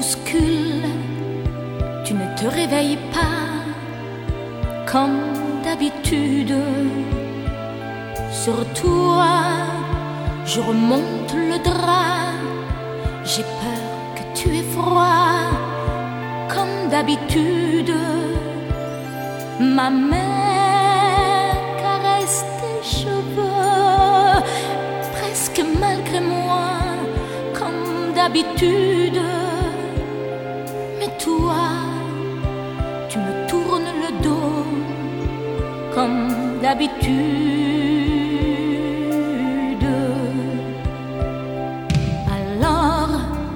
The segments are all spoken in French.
bouscule, tu ne te réveilles pas comme d'habitude. Sur toi, je remonte le drap, j'ai peur que tu aies froid comme d'habitude. Ma main caresse tes cheveux, presque malgré moi, comme d'habitude. Mais toi, tu me tournes le dos, comme d'habitude. Alors,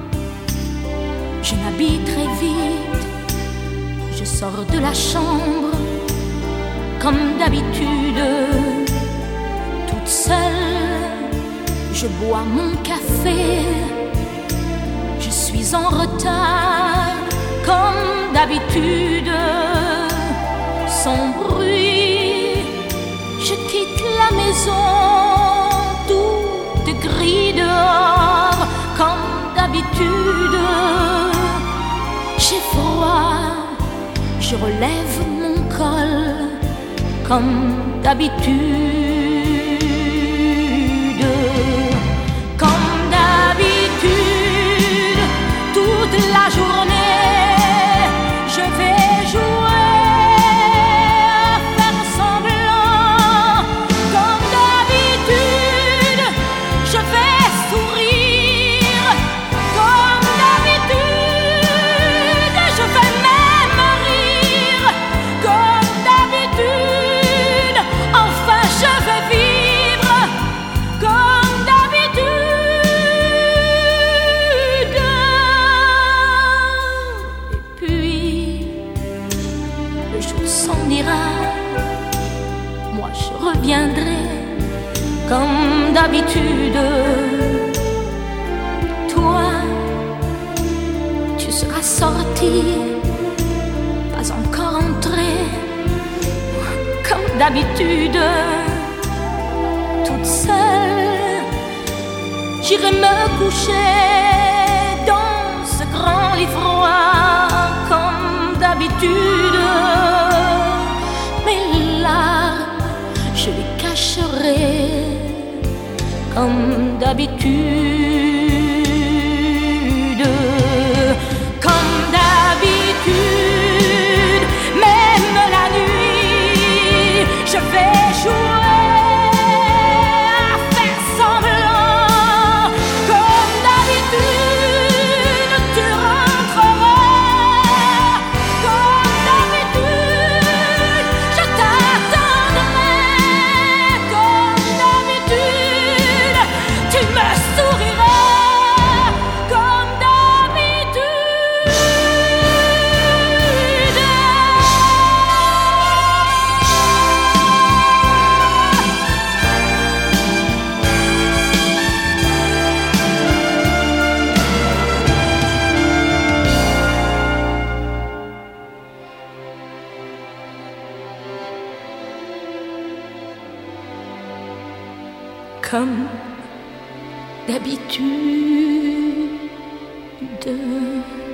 je m'habille très vite, je sors de la chambre, comme d'habitude. Toute seule, je bois mon café, je suis en retard, comme d'habitude. Sans bruit, je quitte la maison, tout est gris dehors, comme d'habitude. J'ai froid, je relève mon col, comme d'habitude. Comme d'habitude, toute la journée, je vais jouer à faire semblant. Comme d'habitude, je vais sourire. Comme d'habitude, je vais même rire. Comme d'habitude, enfin je vais vivre. Comme d'habitude. Et puis, le jour s'en ira, moi je reviendrai comme d'habitude. Toi, tu seras sorti, pas encore entré, comme d'habitude. Toute seule, j'irai me coucher dans ce grand lit froid, comme d'habitude. Mes larmes, je les cacherai, comme d'habitude. Comme d'habitude, même la nuit, je vais jouer à faire semblant. Comme d'habitude, tu rentreras. Comme d'habitude, je t'attendrai. Comme d'habitude, tu me souriras. Comme d'habitude. Comme d'habitude.